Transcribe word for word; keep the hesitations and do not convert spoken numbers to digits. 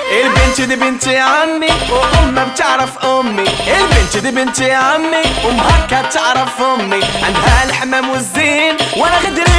البنت دي بنت عمي وامها بتعرف امي. البنت دي بنت عمي وامها كانت تعرف امي. عندها الحمام والزين وانا غدري